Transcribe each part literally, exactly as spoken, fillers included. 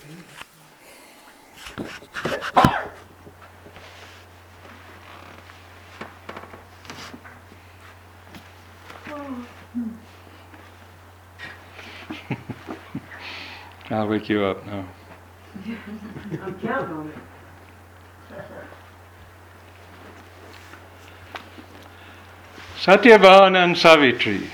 I'll wake you up now. I'm counting on it. Satyavan and Savitri.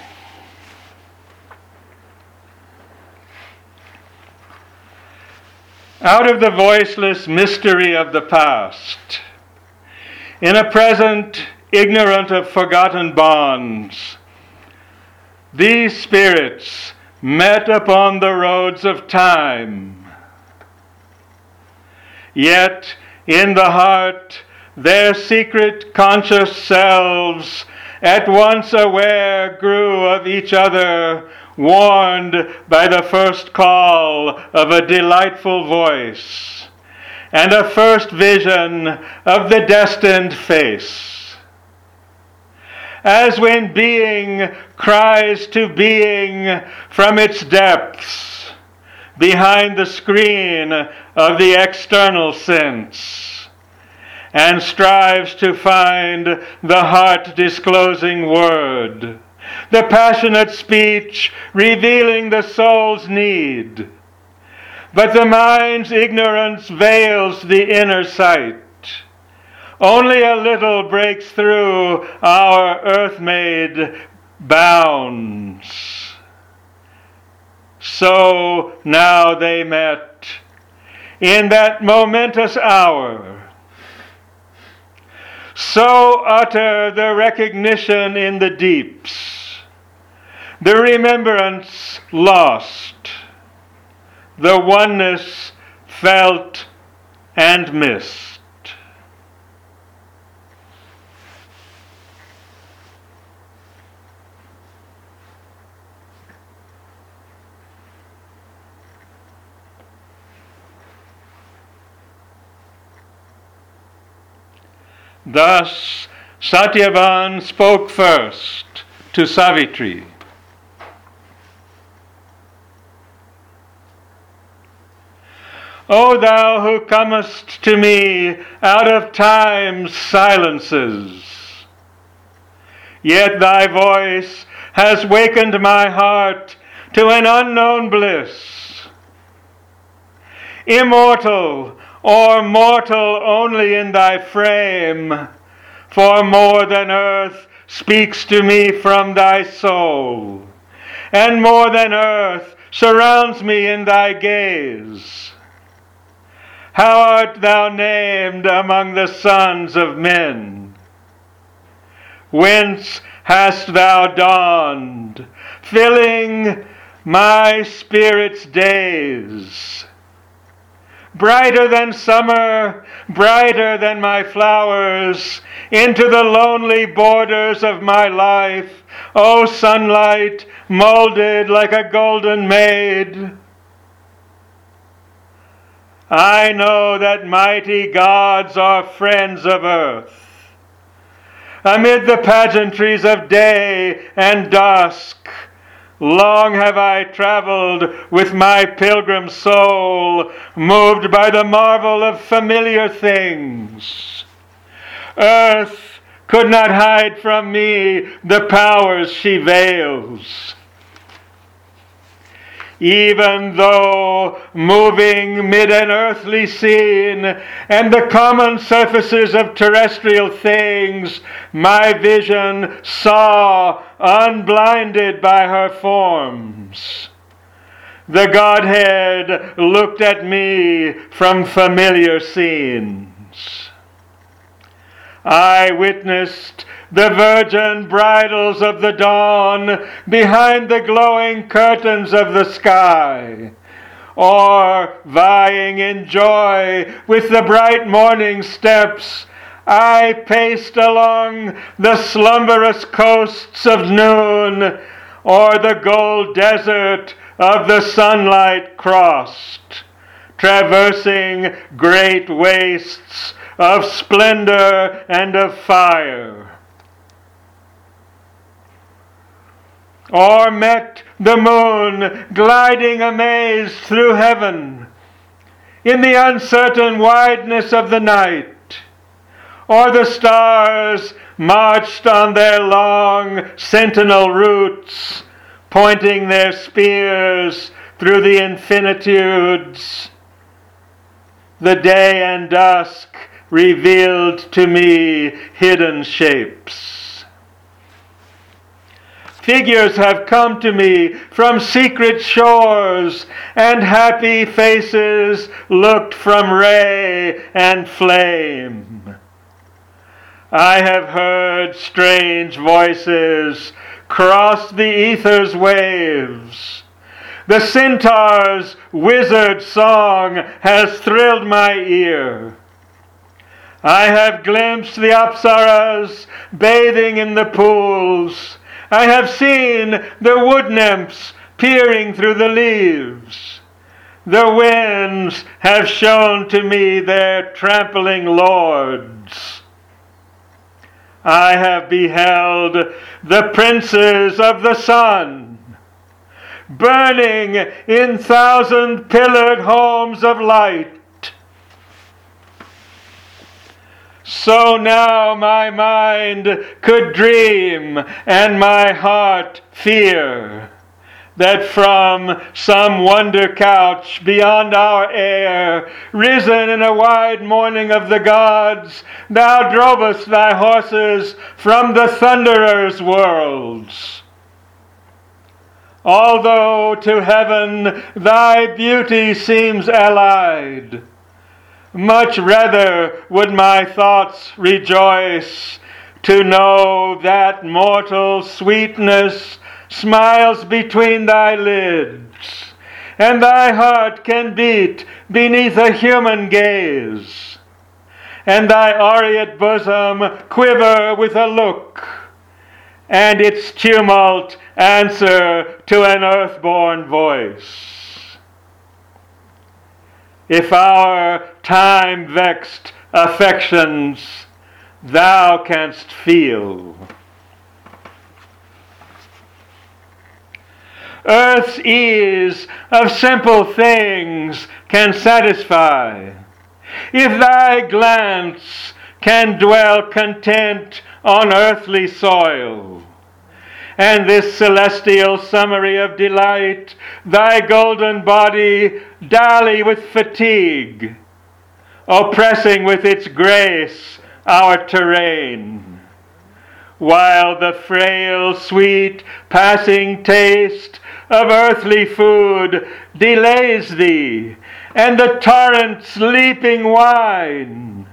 Out of the voiceless mystery of the past, in a present ignorant of forgotten bonds, these spirits met upon the roads of time. Yet in the heart their secret conscious selves, at once aware, grew of each other, warned by the first call of a delightful voice and a first vision of the destined face. As when being cries to being from its depths, behind the screen of the external sense, and strives to find the heart-disclosing word, the passionate speech revealing the soul's need. But the mind's ignorance veils the inner sight. Only a little breaks through our earth-made bounds. So now they met in that momentous hour. So utter the recognition in the deeps, the remembrance lost, the oneness felt and missed. Thus, Satyavan spoke first to Savitri. O thou who comest to me out of time's silences, yet thy voice has wakened my heart to an unknown bliss. Immortal, or mortal only in thy frame, for more than earth speaks to me from thy soul, and more than earth surrounds me in thy gaze. How art thou named among the sons of men? Whence hast thou dawned, filling my spirit's days? Brighter than summer, brighter than my flowers, into the lonely borders of my life, O sunlight, molded like a golden maid. I know that mighty gods are friends of earth. Amid the pageantries of day and dusk, long have I traveled with my pilgrim soul, moved by the marvel of familiar things. Earth could not hide from me the powers she veils. Even though moving mid an earthly scene and the common surfaces of terrestrial things, my vision saw unblinded by her forms. The Godhead looked at me from familiar scenes. I witnessed the virgin bridals of the dawn behind the glowing curtains of the sky, or vying in joy with the bright morning steps, I paced along the slumberous coasts of noon, or the gold desert of the sunlight crossed, traversing great wastes of splendor and of fire. Or met the moon gliding amazed through heaven, in the uncertain wideness of the night, or the stars marched on their long sentinel routes, pointing their spears through the infinitudes. The day and dusk revealed to me hidden shapes. Figures have come to me from secret shores, and happy faces looked from ray and flame. I have heard strange voices cross the ether's waves. The centaur's wizard song has thrilled my ear. I have glimpsed the apsaras bathing in the pools. I have seen the wood nymphs peering through the leaves. The winds have shown to me their trampling lords. I have beheld the princes of the sun, burning in thousand-pillared homes of light. So now my mind could dream and my heart fear that from some wonder couch beyond our air, risen in a wide morning of the gods, thou drovest thy horses from the thunderer's worlds. Although to heaven thy beauty seems allied, much rather would my thoughts rejoice to know that mortal sweetness smiles between thy lids, and thy heart can beat beneath a human gaze, and thy aureate bosom quiver with a look, and its tumult answer to an earthborn voice. If our time-vexed affections thou canst feel, earth's ease of simple things can satisfy, if thy glance can dwell content on earthly soil, and this celestial summary of delight, thy golden body dally with fatigue, oppressing with its grace our terrain, while the frail, sweet, passing taste of earthly food delays thee, and the torrent's leaping wine.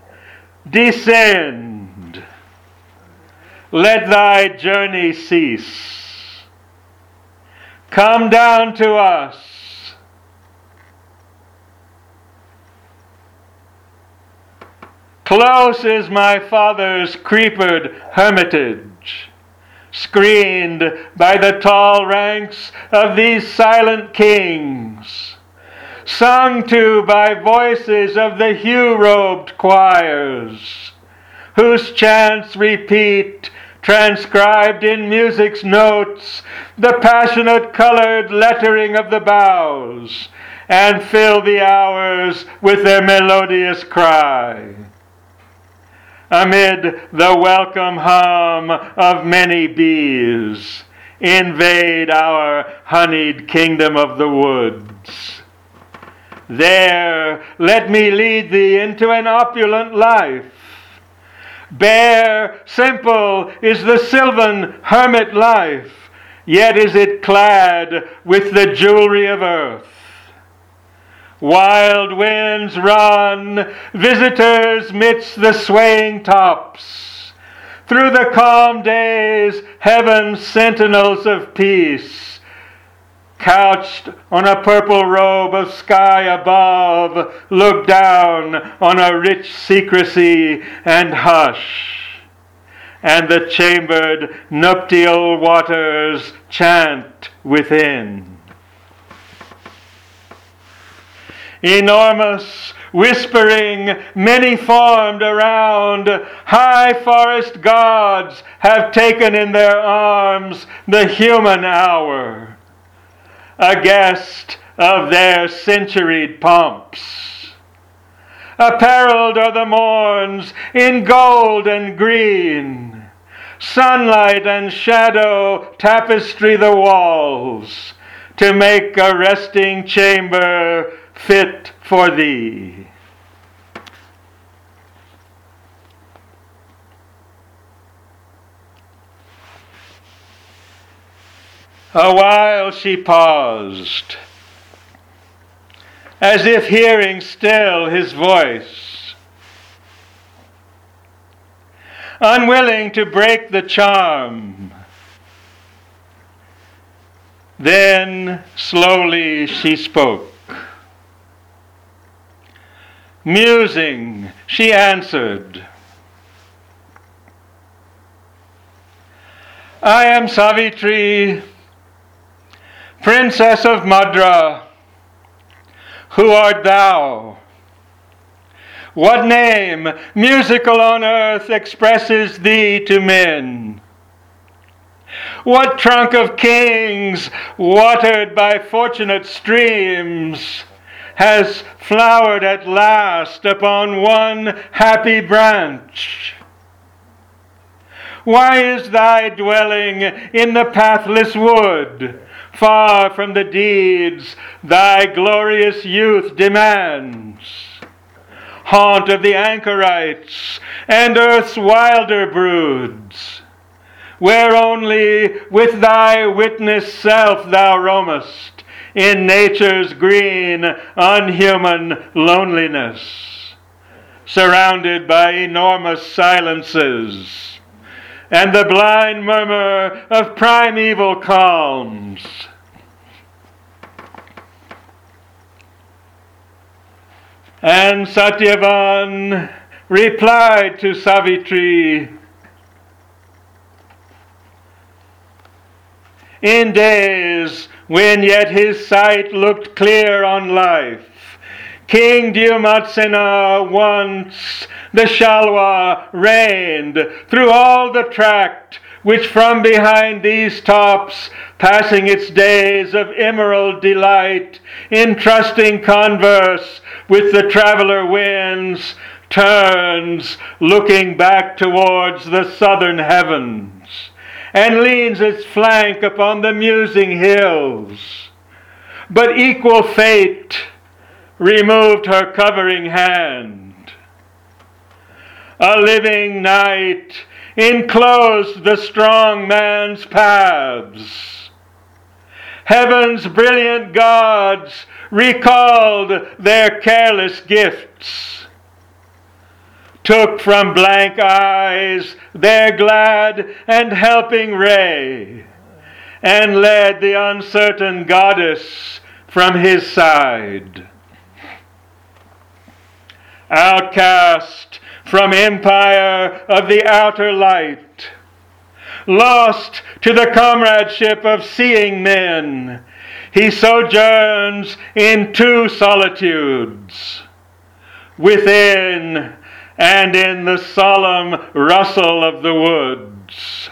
Descend, let thy journey cease. Come down to us. Close is my father's creepered hermitage, screened by the tall ranks of these silent kings, sung to by voices of the hue-robed choirs, whose chants repeat, transcribed in music's notes, the passionate colored lettering of the boughs, and fill the hours with their melodious cry. Amid the welcome hum of many bees, invade our honeyed kingdom of the woods. There, let me lead thee into an opulent life. Bare, simple is the sylvan hermit life, yet is it clad with the jewelry of earth. Wild winds run, visitors midst the swaying tops. Through the calm days, heaven's sentinels of peace, couched on a purple robe of sky above, look down on a rich secrecy and hush, and the chambered nuptial waters chant within. Enormous, whispering, many-formed around, high forest gods have taken in their arms the human hour. A guest of their centuried pomps. Apparelled are the morns in gold and green, sunlight and shadow tapestry the walls, to make a resting chamber fit for thee. A while she paused, as if hearing still his voice, unwilling to break the charm. Then slowly she spoke. Musing, she answered, I am Savitri, Princess of Madra. Who art thou? What name, musical on earth, expresses thee to men? What trunk of kings, watered by fortunate streams, has flowered at last upon one happy branch? Why is thy dwelling in the pathless wood, far from the deeds thy glorious youth demands? Haunt of the anchorites and earth's wilder broods, where only with thy witness self thou roamest in nature's green, unhuman loneliness, surrounded by enormous silences and the blind murmur of primeval calms. And Satyavan replied to Savitri, in days when yet his sight looked clear on life, King Dyumatsena once, the Shalwa, reigned through all the tract which from behind these tops, passing its days of emerald delight, in trusting converse with the traveler winds, turns, looking back towards the southern heavens, and leans its flank upon the musing hills. But equal fate removed her covering hand. A living night enclosed the strong man's paths. Heaven's brilliant gods recalled their careless gifts, took from blank eyes their glad and helping ray, and led the uncertain goddess from his side. Outcast from empire of the outer light, lost to the comradeship of seeing men, he sojourns in two solitudes, within and in the solemn rustle of the woods.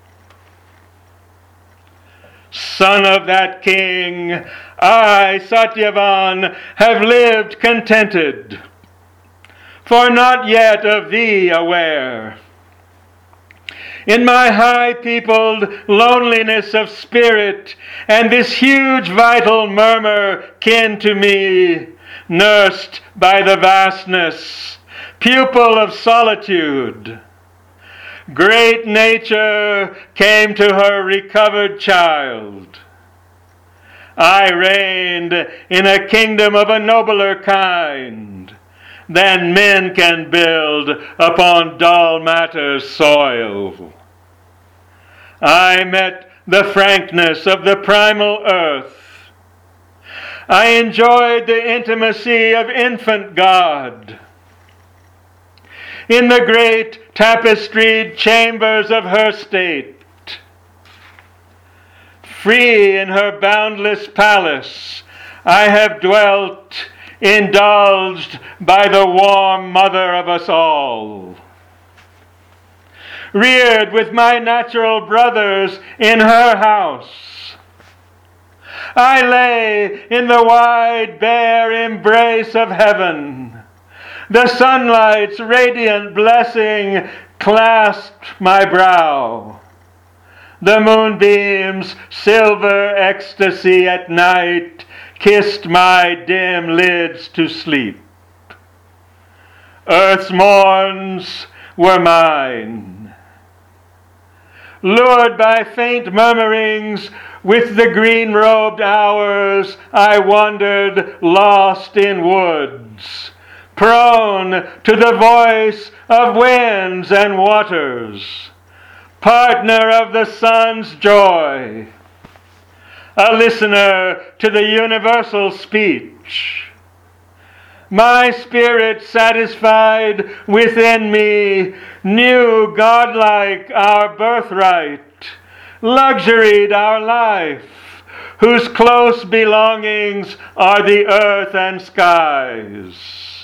Son of that king, I, Satyavan, have lived contented, for not yet of thee aware. In my high-peopled loneliness of spirit, and this huge vital murmur kin to me, nursed by the vastness, pupil of solitude, great nature came to her recovered child. I reigned in a kingdom of a nobler kind than men can build upon dull matter's soil. I met the frankness of the primal earth. I enjoyed the intimacy of infant God. In the great tapestried chambers of her state, free in her boundless palace, I have dwelt, indulged by the warm mother of us all. Reared with my natural brothers in her house, I lay in the wide, bare embrace of heaven. The sunlight's radiant blessing clasped my brow. The moonbeam's silver ecstasy at night kissed my dim lids to sleep. Earth's morns were mine. Lured by faint murmurings, with the green-robed hours, I wandered lost in woods, prone to the voice of winds and waters, partner of the sun's joy, a listener to the universal speech. My spirit satisfied within me knew godlike our birthright, luxuried our life, whose close belongings are the earth and skies.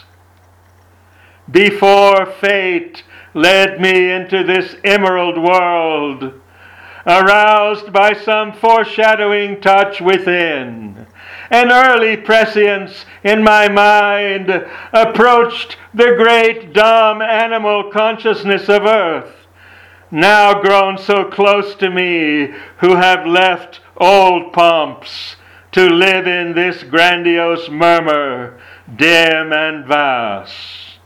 Before fate led me into this emerald world, aroused by some foreshadowing touch within, an early prescience in my mind approached the great dumb animal consciousness of earth, now grown so close to me, who have left old pomps to live in this grandiose murmur, dim and vast.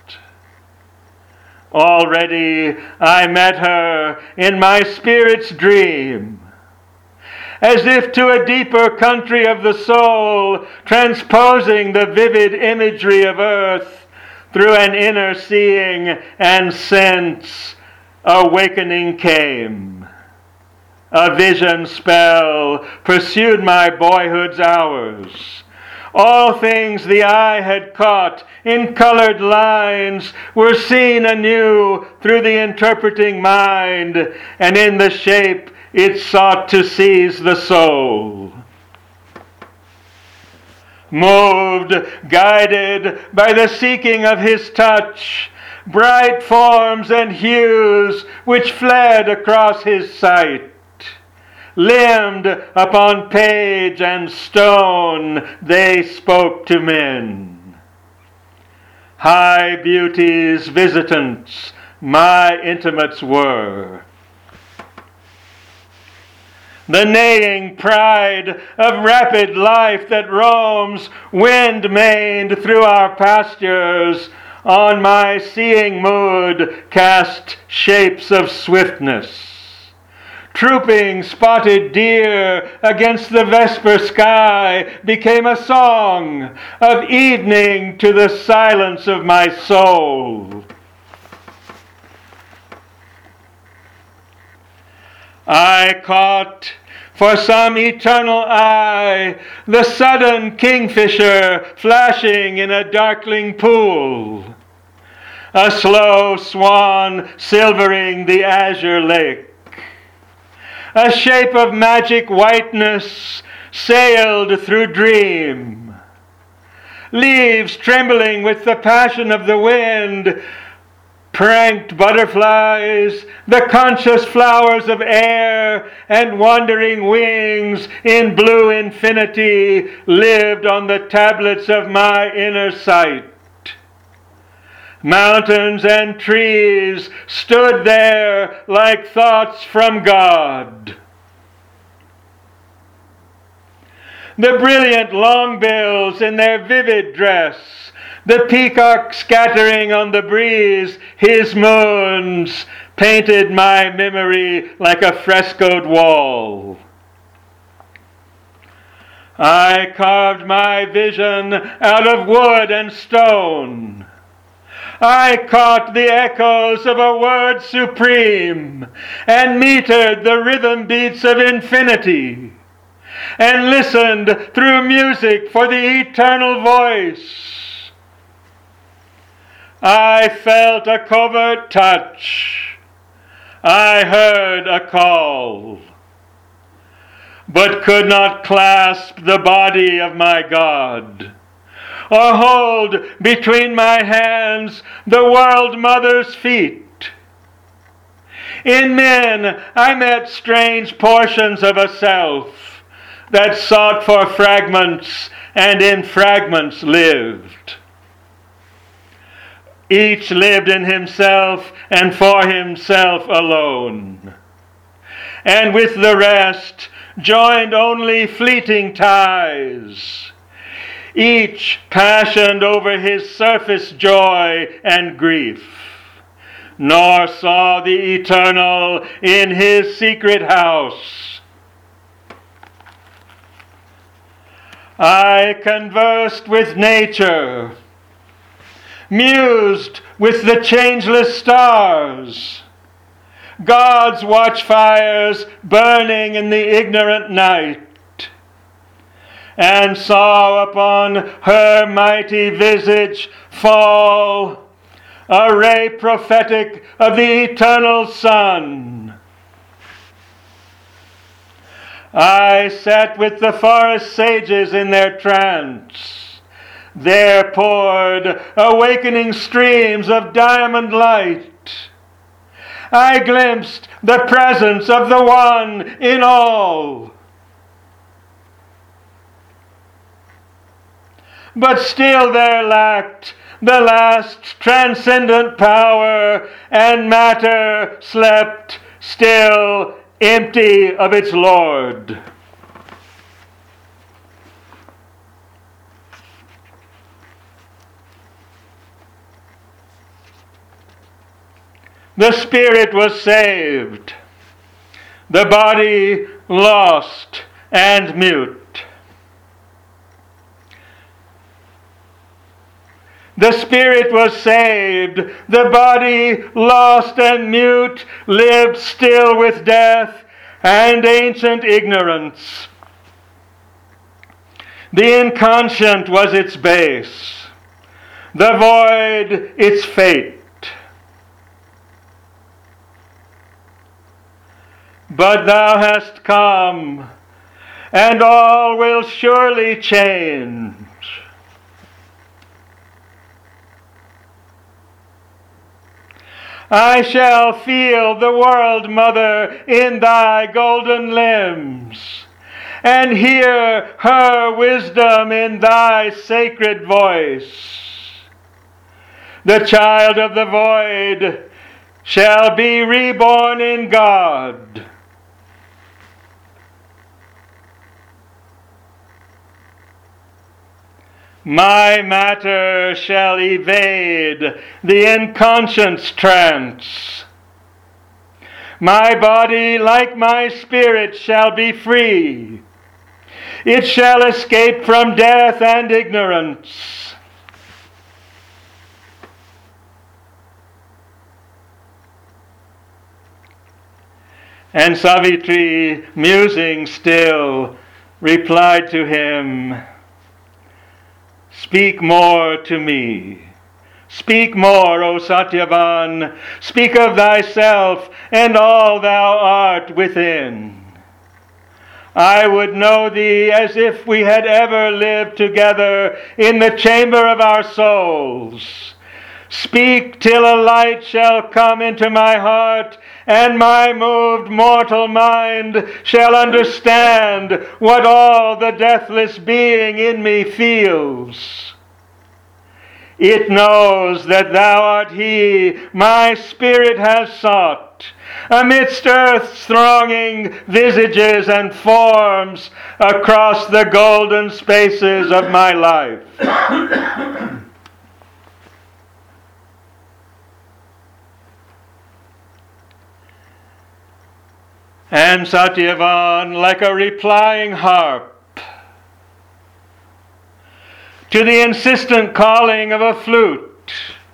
Already I met her in my spirit's dream, as if to a deeper country of the soul, transposing the vivid imagery of earth through an inner seeing and sense. Awakening came. A vision spell pursued my boyhood's hours. All things the eye had caught in colored lines were seen anew through the interpreting mind, and in the shape it sought to seize the soul. Moved, guided by the seeking of his touch, bright forms and hues which fled across his sight, limned upon page and stone, they spoke to men. High beauty's visitants my intimates were. The neighing pride of rapid life that roams wind-maned through our pastures on my seeing mood cast shapes of swiftness. Trooping spotted deer against the vesper sky became a song of evening to the silence of my soul. I caught for some eternal eye the sudden kingfisher flashing in a darkling pool, a slow swan silvering the azure lake. A shape of magic whiteness sailed through dream. Leaves trembling with the passion of the wind, pranked butterflies, the conscious flowers of air, and wandering wings in blue infinity lived on the tablets of my inner sight. Mountains and trees stood there like thoughts from God. The brilliant longbills in their vivid dress, the peacock scattering on the breeze his moons, painted my memory like a frescoed wall. I carved my vision out of wood and stone. I caught the echoes of a word supreme and metered the rhythm beats of infinity and listened through music for the eternal voice. I felt a covert touch. I heard a call, but could not clasp the body of my God, or hold between my hands the world mother's feet. In men I met strange portions of a self, that sought for fragments and in fragments lived. Each lived in himself and for himself alone, and with the rest joined only fleeting ties, each passioned over his surface joy and grief, nor saw the eternal in his secret house. I conversed with nature, mused with the changeless stars, God's watchfires burning in the ignorant night, and saw upon her mighty visage fall a ray prophetic of the eternal Son. I sat with the forest sages in their trance. There poured awakening streams of diamond light. I glimpsed the presence of the One in all. But still there lacked the last transcendent power, and matter slept still empty of its Lord. The spirit was saved, the body lost and mute. The spirit was saved, the body lost and mute, lived still with death and ancient ignorance. The inconscient was its base, the void its fate. But thou hast come, and all will surely change. I shall feel the world, Mother, in thy golden limbs, and hear her wisdom in thy sacred voice. The child of the void shall be reborn in God. My matter shall evade the inconscience trance. My body, like my spirit, shall be free. It shall escape from death and ignorance. And Savitri, musing still, replied to him, "Speak more to me. Speak more, O Satyavan. Speak of thyself and all thou art within. I would know thee as if we had ever lived together in the chamber of our souls. Speak till a light shall come into my heart, and my moved mortal mind shall understand what all the deathless being in me feels. It knows that thou art he my spirit has sought, amidst earth's thronging visages and forms, across the golden spaces of my life." And Satyavan, like a replying harp to the insistent calling of a flute,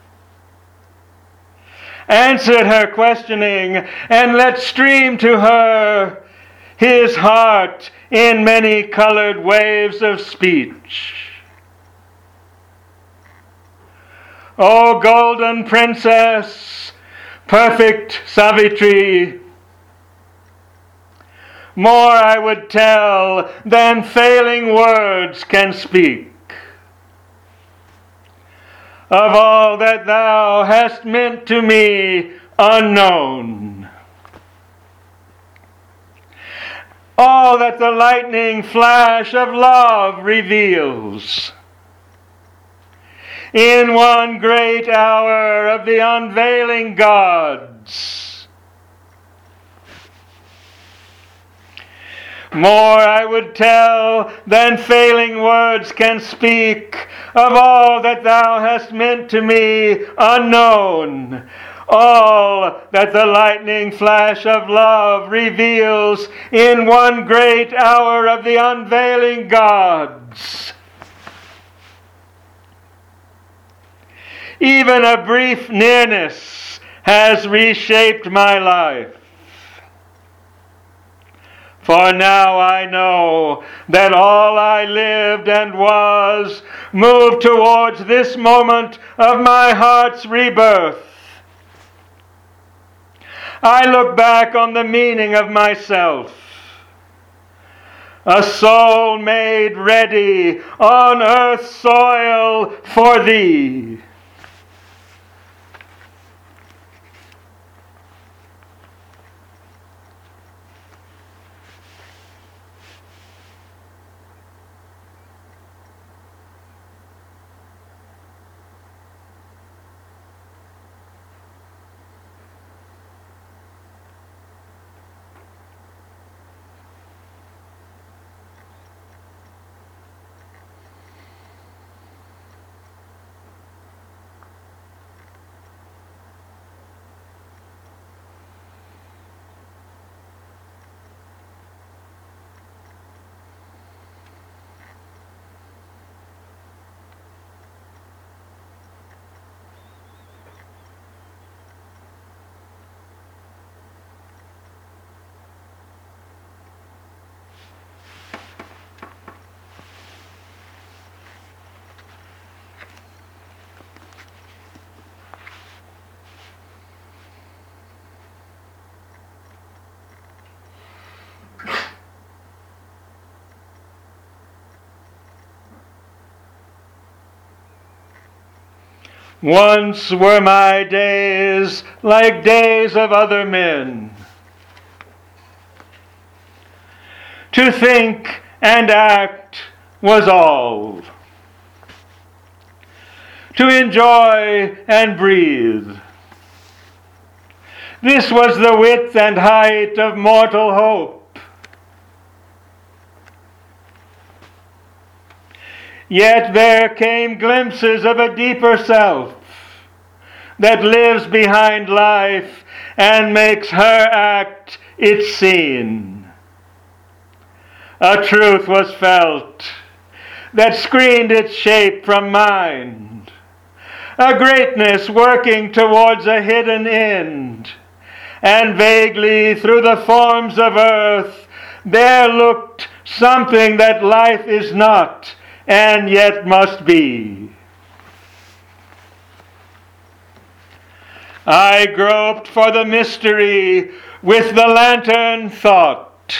answered her questioning and let stream to her his heart in many colored waves of speech. O golden princess, perfect Savitri, more I would tell than failing words can speak, of all that thou hast meant to me unknown. all that the lightning flash of love reveals. In one great hour of the unveiling gods, more I would tell than failing words can speak of all that thou hast meant to me unknown, all that the lightning flash of love reveals in one great hour of the unveiling gods. Even a brief nearness has reshaped my life. For now I know that all I lived and was moved towards this moment of my heart's rebirth. I look back on the meaning of myself. A soul made ready on earth's soil for thee. Once were my days like days of other men. To think and act was all. To enjoy and breathe. This was the width and height of mortal hope. Yet there came glimpses of a deeper self that lives behind life and makes her act its scene. A truth was felt that screened its shape from mind, a greatness working towards a hidden end, and vaguely through the forms of earth there looked something that life is not, and yet must be. I groped for the mystery with the lantern thought,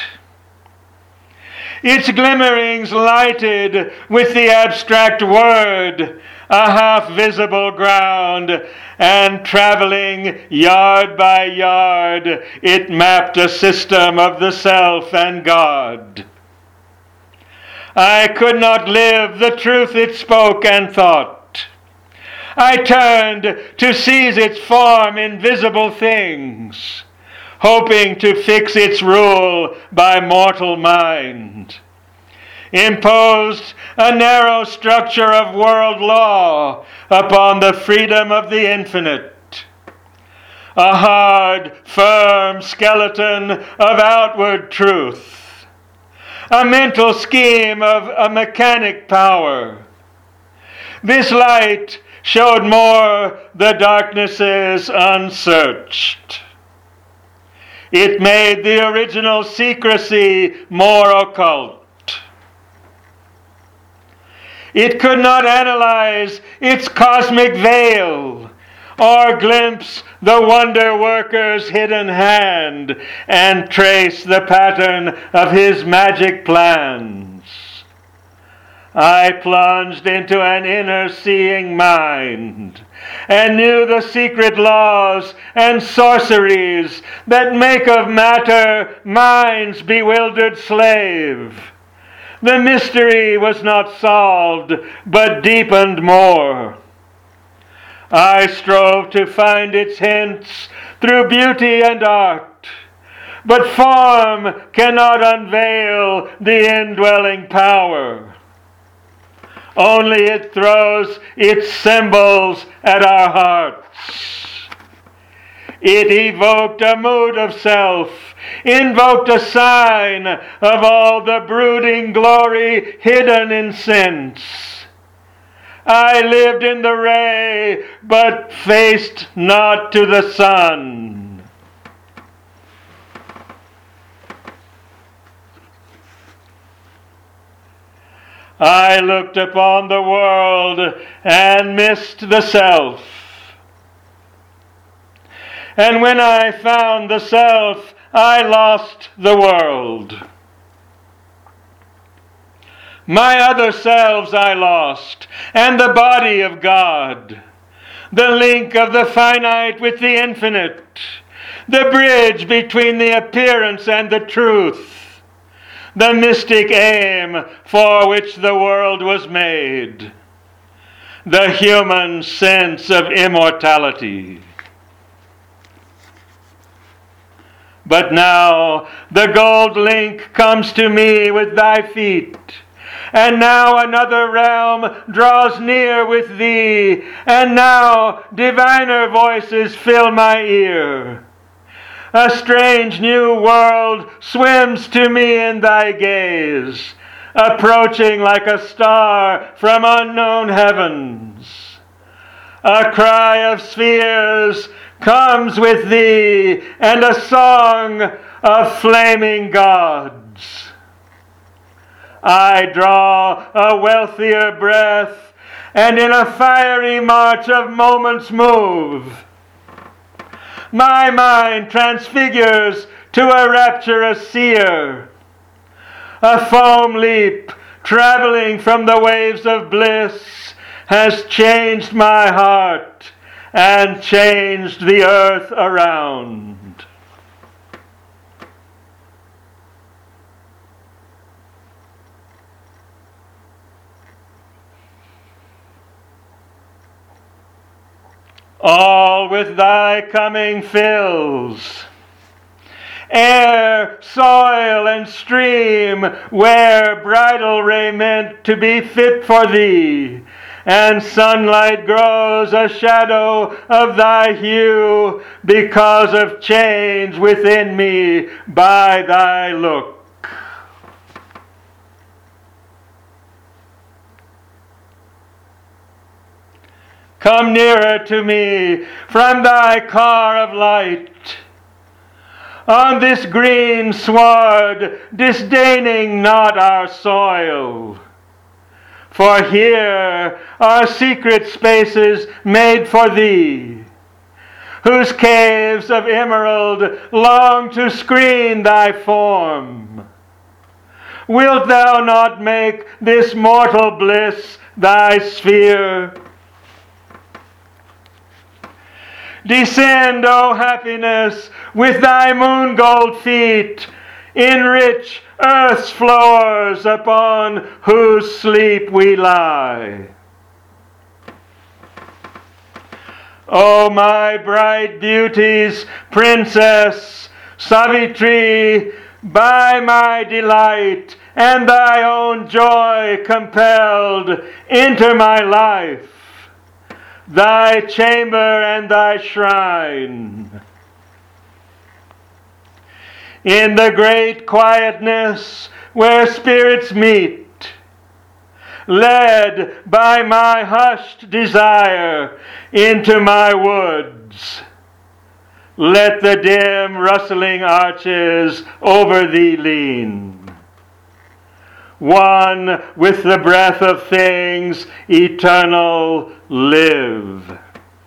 its glimmerings lighted with the abstract word, a half-visible ground, and traveling yard by yard, it mapped a system of the self and God. I could not live the truth it spoke and thought. I turned to seize its form in visible things, hoping to fix its rule by mortal mind. Imposed a narrow structure of world law upon the freedom of the infinite. A hard, firm skeleton of outward truth. A mental scheme of a mechanic power. This light showed more the darknesses unsearched. It made the original secrecy more occult. It could not analyze its cosmic veil or glimpse the wonder worker's hidden hand and trace the pattern of his magic plans. I plunged into an inner seeing mind, and knew the secret laws and sorceries that make of matter mind's bewildered slave. The mystery was not solved, but deepened more. I strove to find its hints through beauty and art, but form cannot unveil the indwelling power. Only it throws its symbols at our hearts. It evoked a mood of self, invoked a sign of all the brooding glory hidden in sense. I lived in the ray, but faced not to the sun. I looked upon the world and missed the self. And when I found the self, I lost the world. My other selves I lost, and the body of God, the link of the finite with the infinite, the bridge between the appearance and the truth, the mystic aim for which the world was made, the human sense of immortality. But now the gold link comes to me with thy feet, and now another realm draws near with thee, and now diviner voices fill my ear. A strange new world swims to me in thy gaze, approaching like a star from unknown heavens. A cry of spheres comes with thee, and a song of flaming gods. I draw a wealthier breath, and in a fiery march of moments move. My mind transfigures to a rapturous seer, a foam leap traveling from the waves of bliss has changed my heart and changed the earth around. All with thy coming fills. Air, soil, and stream wear bridal raiment to be fit for thee, and sunlight grows a shadow of thy hue because of change within me by thy look. Come nearer to me from thy car of light. On this green sward, disdaining not our soil. For here are secret spaces made for thee, whose caves of emerald long to screen thy form. Wilt thou not make this mortal bliss thy sphere? Descend, O happiness, with thy moon gold feet, enrich earth's floors upon whose sleep we lie. O my bright beauties, Princess Savitri, by my delight and thy own joy compelled, enter my life, thy chamber and thy shrine. In the great quietness where spirits meet, led by my hushed desire into my woods, let the dim rustling arches over thee lean. One with the breath of things eternal live.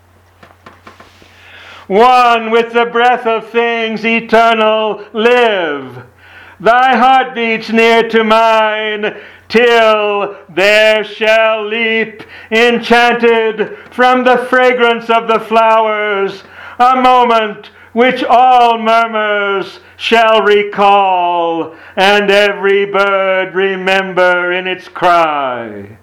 One with the breath of things eternal live. Thy heart beats near to mine, till there shall leap, enchanted from the fragrance of the flowers, a moment which all murmurs shall recall, and every bird remember in its cry.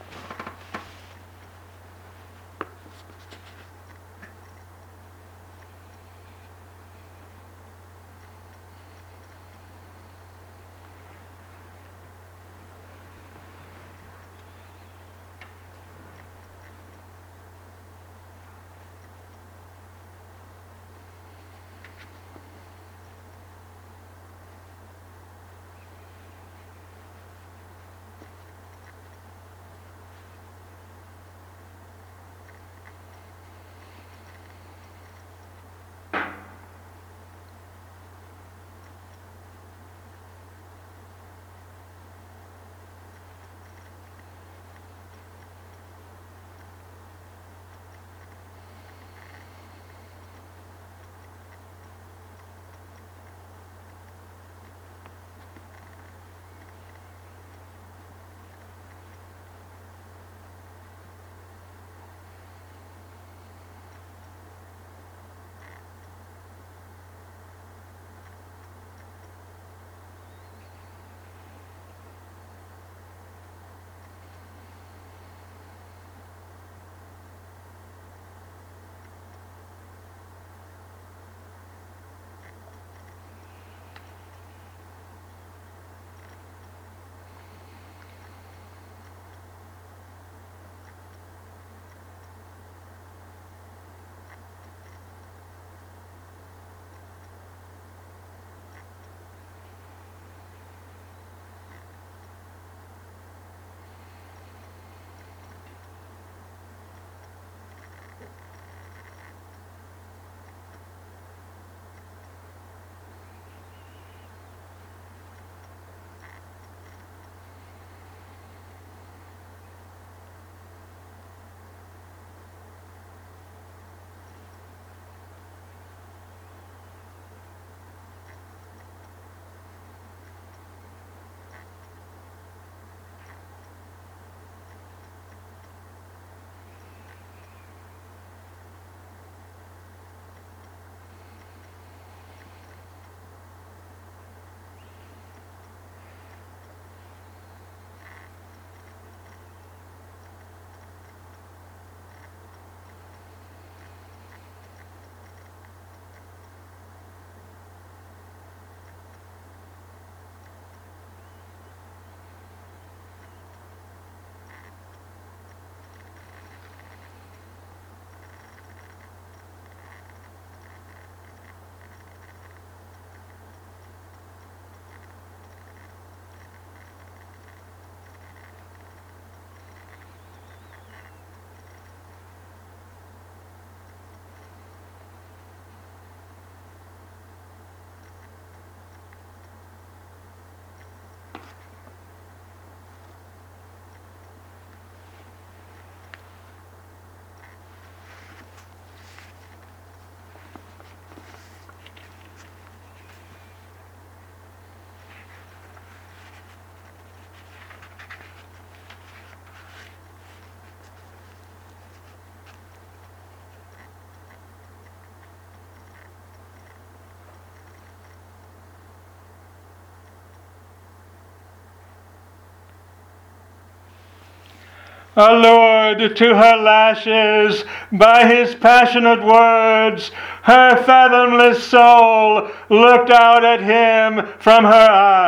Allured to her lashes by his passionate words, her fathomless soul looked out at him from her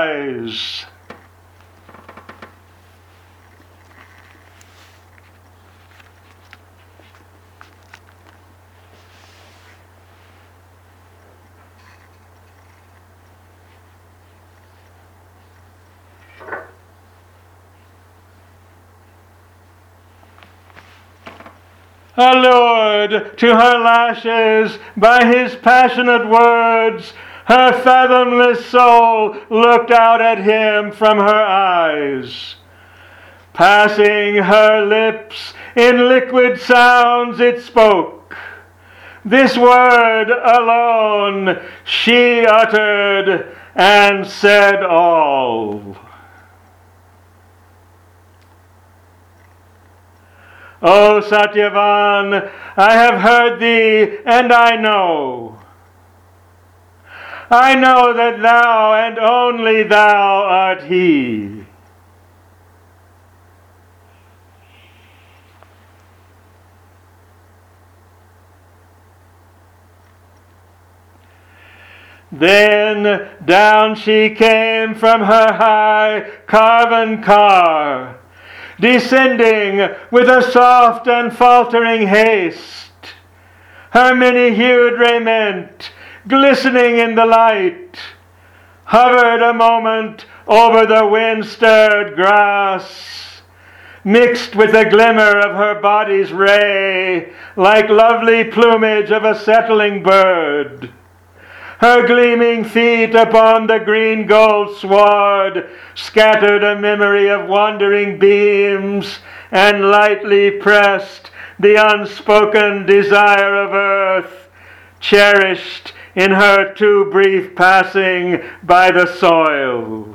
eyes. Allured to her lashes by his passionate words, her fathomless soul looked out at him from her eyes. Passing her lips in liquid sounds it spoke. This word alone she uttered and said all. O Satyavan, I have heard thee, and I know. I know that thou and only thou art he. Then down she came from her high carven car, descending with a soft and faltering haste, her many-hued raiment glistening in the light, hovered a moment over the wind-stirred grass, mixed with the glimmer of her body's ray, like lovely plumage of a settling bird. Her gleaming feet upon the green gold sward scattered a memory of wandering beams, and lightly pressed the unspoken desire of earth, cherished in her too brief passing by the soil.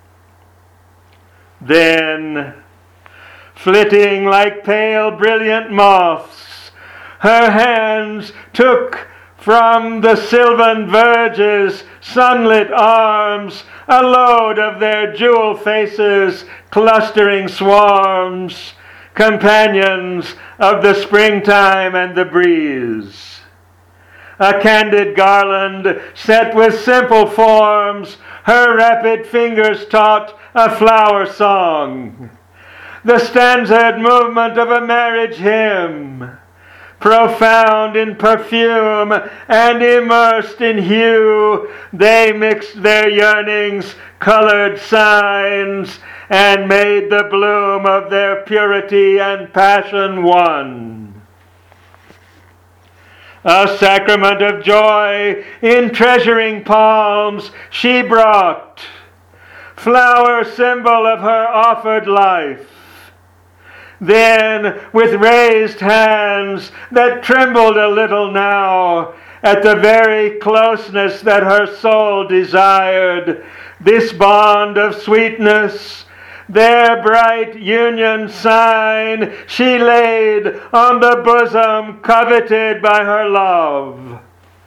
Then, flitting like pale brilliant moths, her hands took from the sylvan verge's sunlit arms a load of their jewel faces, clustering swarms, companions of the springtime and the breeze. A candid garland set with simple forms, her rapid fingers taught a flower song, the stanza'd movement of a marriage hymn. Profound in perfume and immersed in hue, they mixed their yearnings, colored signs, and made the bloom of their purity and passion one. A sacrament of joy in treasuring palms she brought, flower symbol of her offered life. Then, with raised hands that trembled a little now at the very closeness that her soul desired, this bond of sweetness, their bright union sign, she laid on the bosom coveted by her love.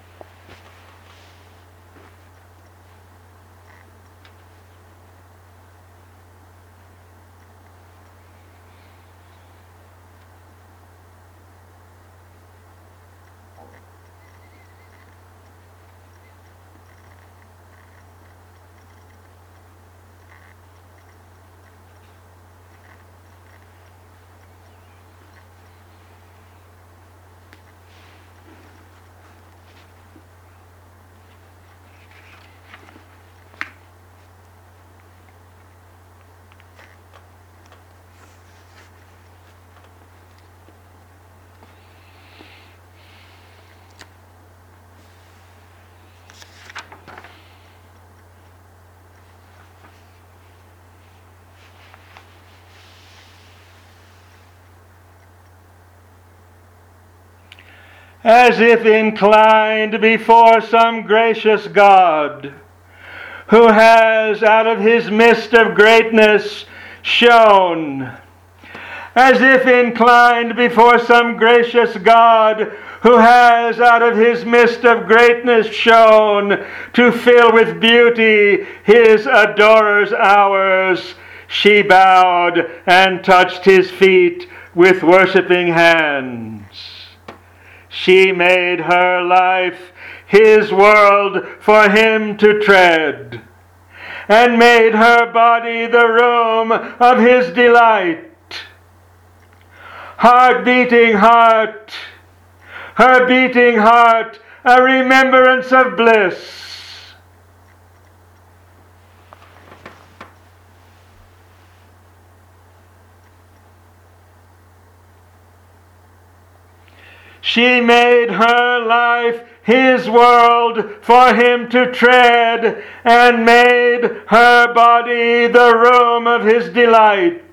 As if inclined before some gracious God, who has out of his mist of greatness shone, as if inclined before some gracious God, who has out of his mist of greatness shone, to fill with beauty his adorers' hours, she bowed and touched his feet with worshipping hands. She made her life his world for him to tread, and made her body the room of his delight. Heart beating heart, her beating heart, a remembrance of bliss. She made her life his world for him to tread, and made her body the room of his delight.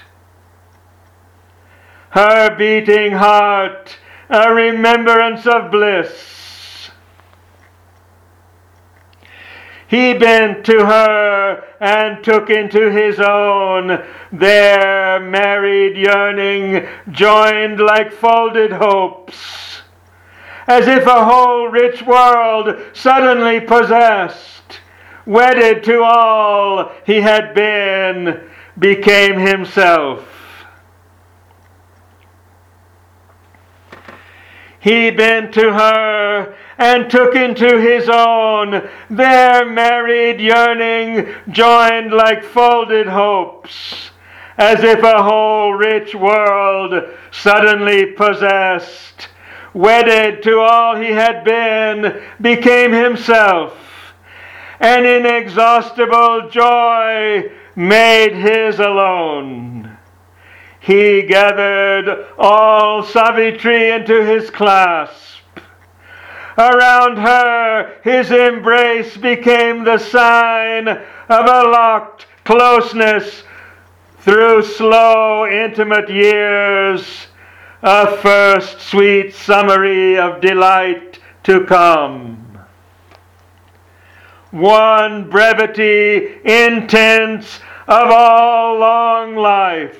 Her beating heart, a remembrance of bliss. He bent to her and took into his own their married yearning, joined like folded hopes, as if a whole rich world suddenly possessed, wedded to all he had been, became himself. He bent to her and took into his own their married yearning, joined like folded hopes, as if a whole rich world suddenly possessed, wedded to all he had been, became himself, and inexhaustible joy made his alone. He gathered all Savitri into his clasp. Around her, his embrace became the sign of a locked closeness through slow, intimate years, a first sweet summary of delight to come. One brevity intense of all long life.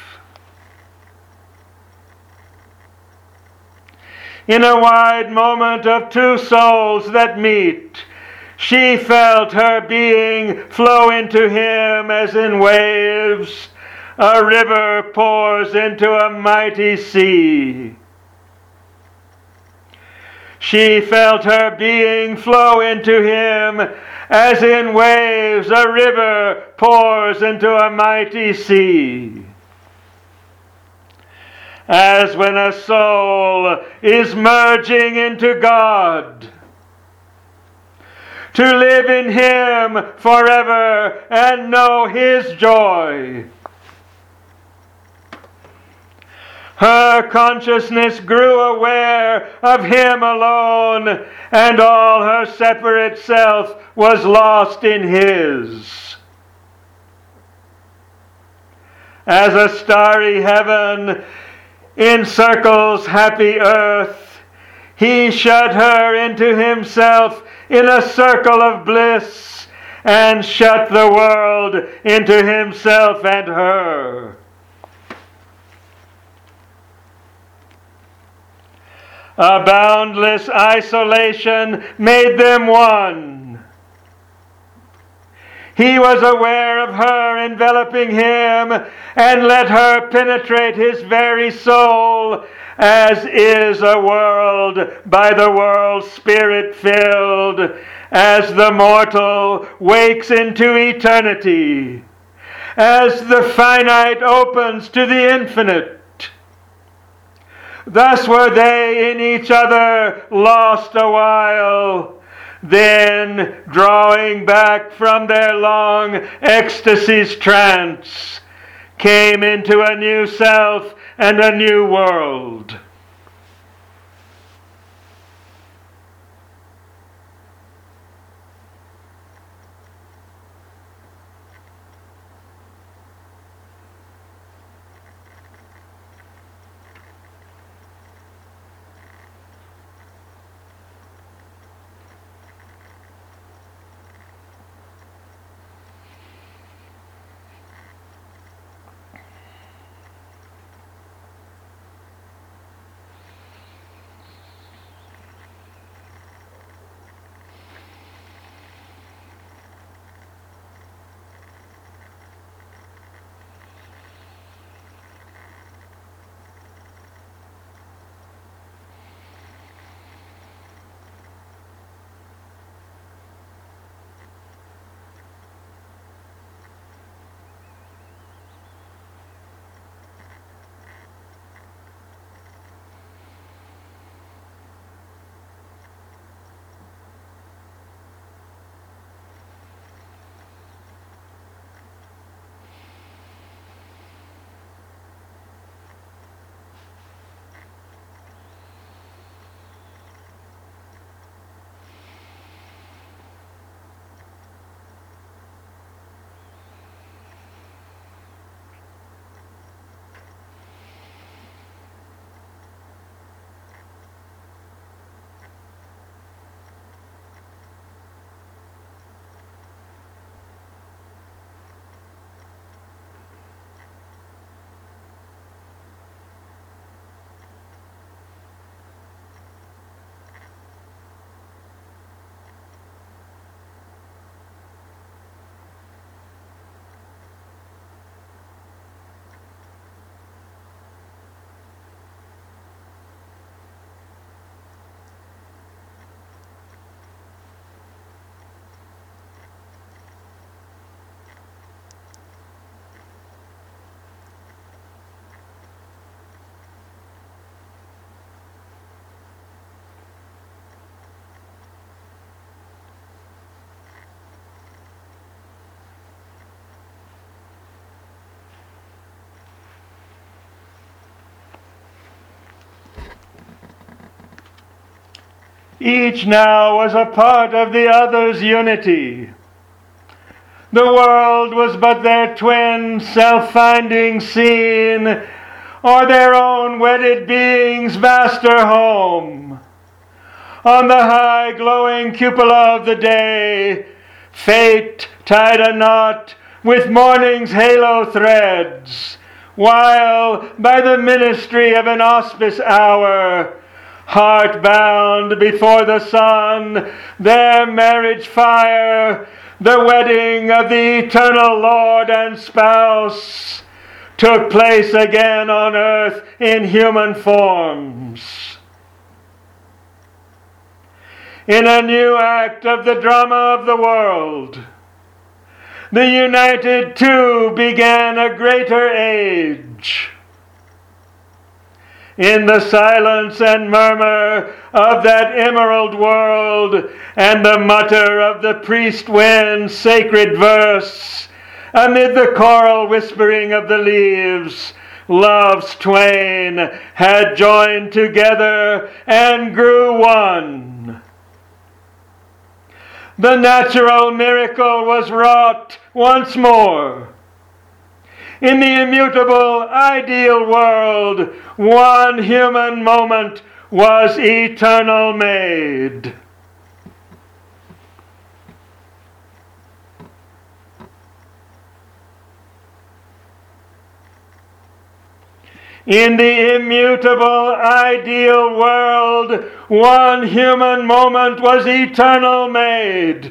In a wide moment of two souls that meet, she felt her being flow into him as in waves a river pours into a mighty sea. She felt her being flow into him as in waves a river pours into a mighty sea. As when a soul is merging into God, to live in him forever and know his joy. Her consciousness grew aware of him alone, and all her separate self was lost in his. As a starry heaven encircles happy earth, he shut her into himself in a circle of bliss, and shut the world into himself and her. A boundless isolation made them one. He was aware of her enveloping him, and let her penetrate his very soul, as is a world by the world's spirit filled, as the mortal wakes into eternity, as the finite opens to the infinite. Thus were they in each other lost a while, then drawing back from their long ecstasy's trance, came into a new self and a new world. Each now was a part of the other's unity. The world was but their twin self-finding scene, or their own wedded being's vaster home. On the high glowing cupola of the day, fate tied a knot with morning's halo threads, while by the ministry of an auspice hour, heart bound before the sun, their marriage fire, the wedding of the eternal Lord and spouse, took place again on earth in human forms. In a new act of the drama of the world, the united two began a greater age. In the silence and murmur of that emerald world, and the mutter of the priest wind's sacred verse, amid the choral whispering of the leaves, love's twain had joined together and grew one. The natural miracle was wrought once more. In the immutable, ideal world, one human moment was eternal made. In the immutable, ideal world, one human moment was eternal made.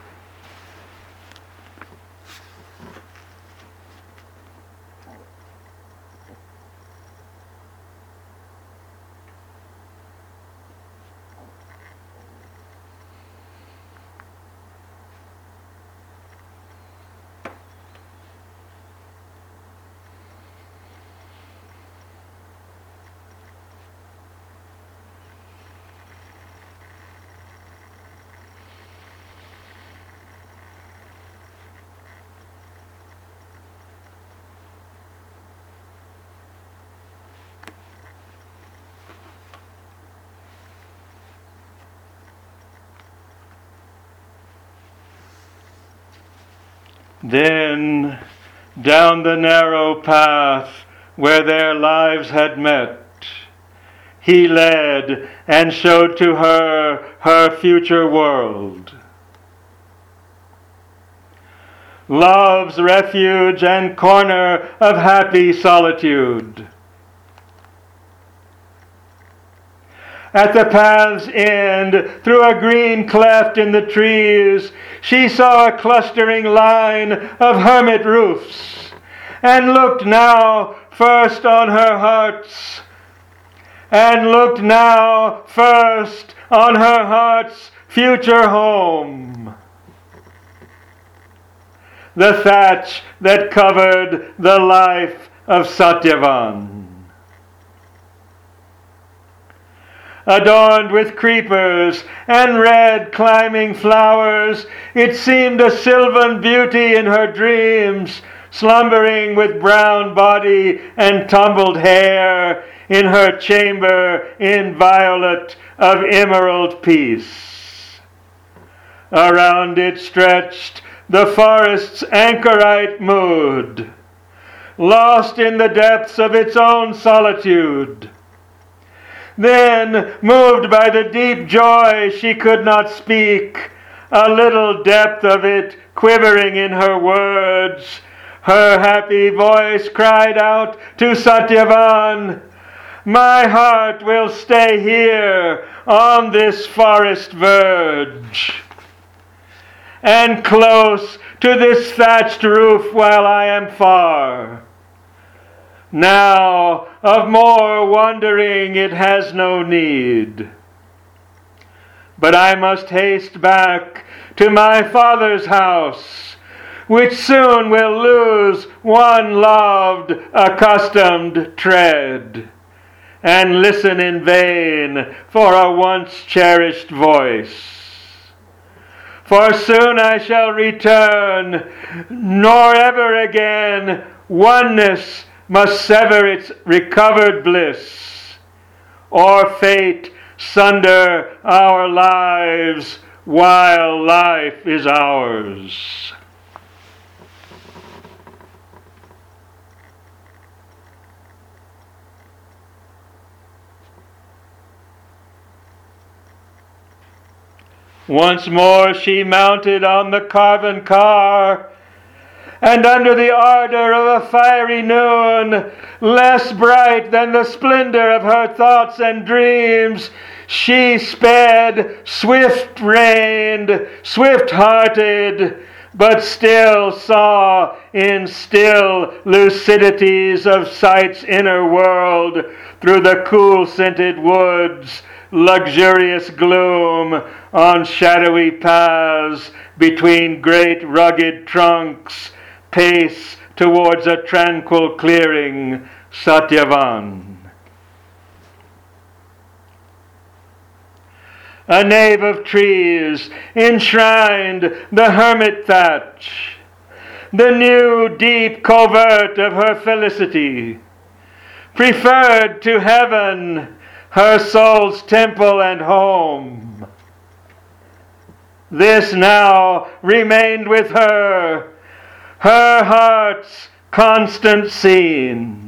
Then, down the narrow path where their lives had met, he led and showed to her her future world. Love's refuge and corner of happy solitude. At the path's end, through a green cleft in the trees, she saw a clustering line of hermit roofs, and looked now first on her heart's, and looked now first on her heart's future home. The thatch that covered the life of Satyavan. Adorned with creepers and red climbing flowers, it seemed a sylvan beauty in her dreams, slumbering with brown body and tumbled hair in her chamber inviolate of emerald peace. Around it stretched the forest's anchorite mood, lost in the depths of its own solitude. Then, moved by the deep joy she could not speak, a little depth of it quivering in her words, her happy voice cried out to Satyavan, "My heart will stay here on this forest verge, and close to this thatched roof while I am far. Now of more wandering it has no need. But I must haste back to my father's house, which soon will lose one loved, accustomed tread, and listen in vain for a once cherished voice. For soon I shall return, nor ever again oneness must sever its recovered bliss, or fate sunder our lives while life is ours. Once more she mounted on the carven car, and under the ardor of a fiery noon, less bright than the splendor of her thoughts and dreams, she sped, swift-reined, swift-hearted, but still saw in still lucidities of sight's inner world, through the cool-scented woods, luxurious gloom on shadowy paths between great rugged trunks, pace towards a tranquil clearing, Satyavan. A nave of trees enshrined the hermit thatch, the new deep covert of her felicity, preferred to heaven, her soul's temple and home. This now remained with her, her heart's constant scene.